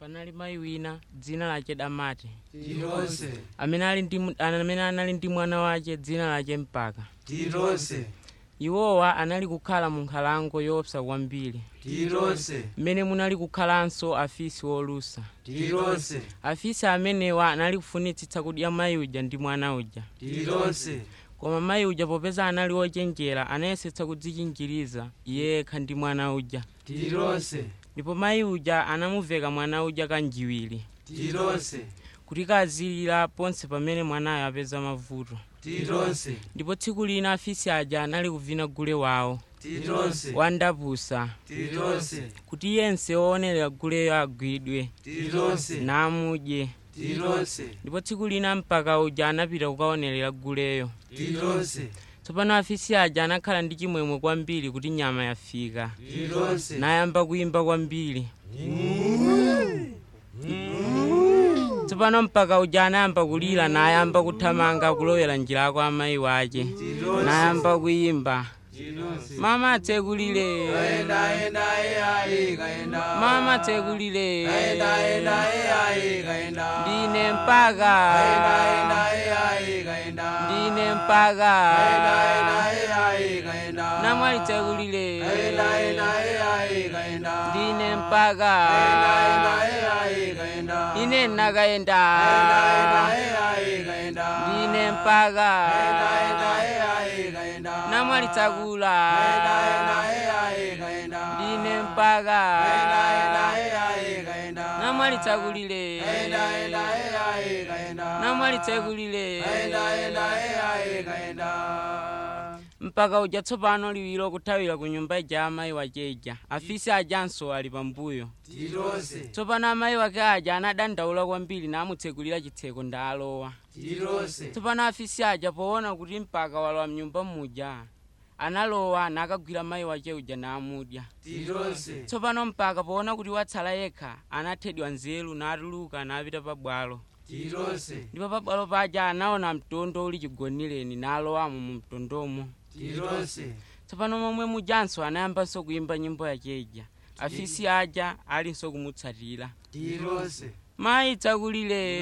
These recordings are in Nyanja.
Panali mayi wina dzina lake Damati. Tilonse. Amene anali ndi mwana wake dzina lake Mpaka. Tilonse. Iwowa anali kukhala mu nkhalango yoopsa kwambiri. Tilonse. Mmene munali kukhalanso afisi wolusa. Tilonse. Afisi amenewa anali kufunitsitsa kudya mayi uja ndi mwana uja. Tilonse. Koma mayi uja popeza anali ochenjera anayesetsa kudzichinjiriza yekha ndi mwana uja. Tilonse. Ndipo mayi uja anamuveka mwana uja kanjiwiri. Tilonse. Kuti kazilira ponse pamene mwanayo apeza mavuto. Tilonse. Ndipo tsiku lina afisi aja anali kuvina gule wawo. Tilonse. Wandapusa. Tilonse. Kuti yense woonera guleyo agwidwe. Tilonse. Namudye. Tilonse. Ndipo tsiku lina Mpaka uja anapita kukaonerera guleyo. Tilonse. Tsopano afisi aja anakhala ndi chimwemwe kwambiri kuti nyama yafika. Tilonse. Nayamba kuyimba kwambiri. Tsopano Mpaka uja anayamba kulira nayamba kuthamanga kulowera njira kwa amayi wake. Nayamba kuyimba. Mama tsekulire. Kaenda kaenda. Mama tsekulire. Kaenda. Ndine Mpaka. Kaenda. Ndine Mpaka. Kaenda. Namwali tsekulire. Kaenda. Ndine Mpaka. Kaenda. Ine nakaenda. Ndine Mpaka. Namwali tsakula. Ndine Mpaka. Namwali tsakulire. Namwali tsekulire. Mpaka uja tsopano liwiro kuthawira ku nyumba ija amayi wake ija. Afisi ajanso ali pambuyo. Tilonse. Tsopano amayi wake aja anadandaula kwambiri namutsekulira chitseko ndalowa. Tilonse. Tsopano afisi aja poona kuti Mpaka walowa mnyumba muja analowa nakagwira mayi wake uja namudya. Tilonse. Tsopano Mpaka poona kuti watsala yekha anathedwa nzeru natuluka napita pabwalo. Tilonse. Ndipo pabwalo paja anaona mtondo uli chigonireni nalowamo mu mtondomo. Tilonse. Tsopano momwe mujanso anayambanso kuyimba nyimbo yake ija. Afisi aja alinso kumutsatira. Tilonse. Mayi tsakulire.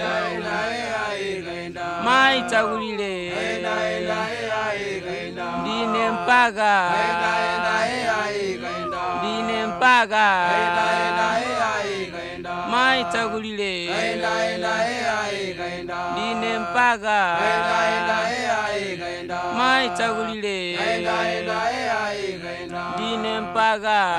Kaenda. Mayi tsakulire. Kaenda. Ndine Mpaka. Ndine Mpaka. Mayi tsakulire. Ndine Mpaka. Mayi tsakulire. Ndine Mpaka.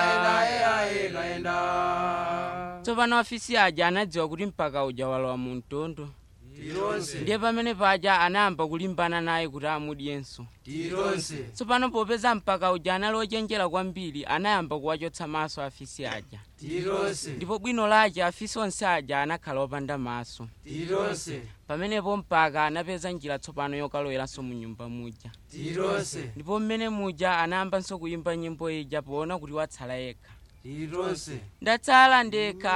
Tsopano afisi aja anadziwa kuti Mpaka uja walowa mu mtondo. Tilonse. Ndiye pamene paja anayamba kulimbana naye kuti amudyenso. Tilonse. Tsopano popeza Mpaka uja anali ochenjera kwambiri anayamba kuwachotsa maso afisi aja. Tilonse. Ndipo bwino lake afisi onse aja anakhala opanda maso. Tilonse. Pamenepo Mpaka anapeza njira tsopano yokaloweranso mu nyumba muja. Tilonse. Ndipo mmene muja anayambanso kuyimba nyimbo ija poona kuti watsala yekha. Tilonse. Ndatsala ndekha.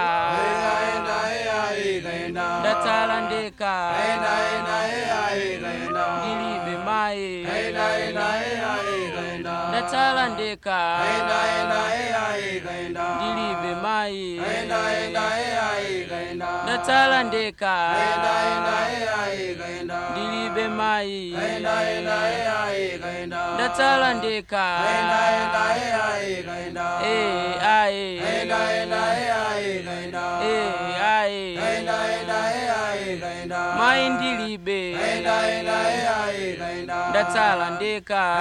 Kaenda. Ndatsala ndekha. Kaenda. Ndilibe mayi. Kaenda. Ndatsala ndekha. Kaenda. Ndilibe mayi. Kaenda. Ndatsala ndekha. Kaenda. Ndilibe mayi. Kaenda. Ndatsala ndekha. Kaenda. Aye. Aye. Mayi ndilibe. Ndatsala ndekha.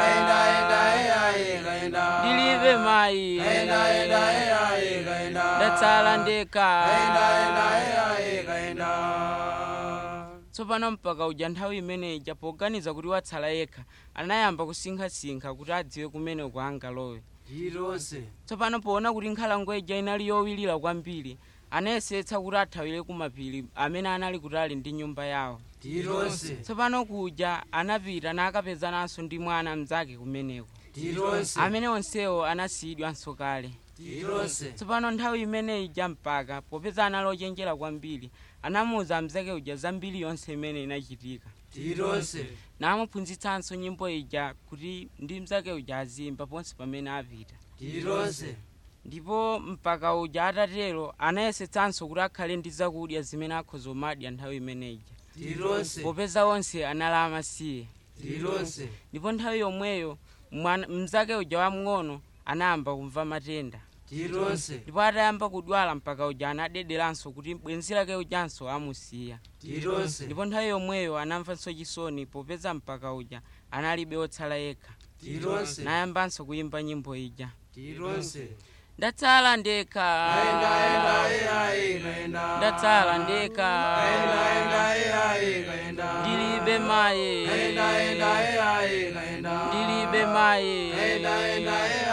Ndilibe mayi. Ndatsala ndekha. Tsopano Mpaka uja nthawi imene ija poganiza kuti watsala yekha anayamba kusinkhasinkha kuti adziwe kumene angalowe. Tilonse. Tsopano poona kuti nkhalango ija inali yowirira kwambiri anayesetsa kuti athawire kumapiri amene anali kutali ndi nyumba yawo. Tilonse. Tsopano kuja anapita nakapezananso ndi mwana mnzake kumeneko. Tilonse. Amene onsewo anasiyidwanso kale. Tilonse. Tsopano nthawi imene ija Mpaka popeza anali ochenjera kwambiri anamuwuza mnzake uja zambiri yonse imene inachitika. Tilonse. Namuphunzitsanso nyimbo ija kuti ndi mnzake uja azimba ponse pamene apita. Tilonse. ndipo mpaka uja atatero anayesetsanso kuti akhale ndi zakudya zimene akhoza kumadya nthawi imeneyi popeza onse anali amasiye. Ndipo nthawi yomweyo mnzake uja wamng'ono anayamba kumva matenda ndipo atayamba kudwala mpaka uja anadederanso kuti bwenzi lake ujanso amusiya. Ndipo nthawi yomweyo anamvanso chisoni popeza mpaka uja analibe otsala yekha nayambanso kuyimba nyimbo ija. Ndatsala ndekha, ndatsala ndekha, ndilibe maye, ndilibe maye.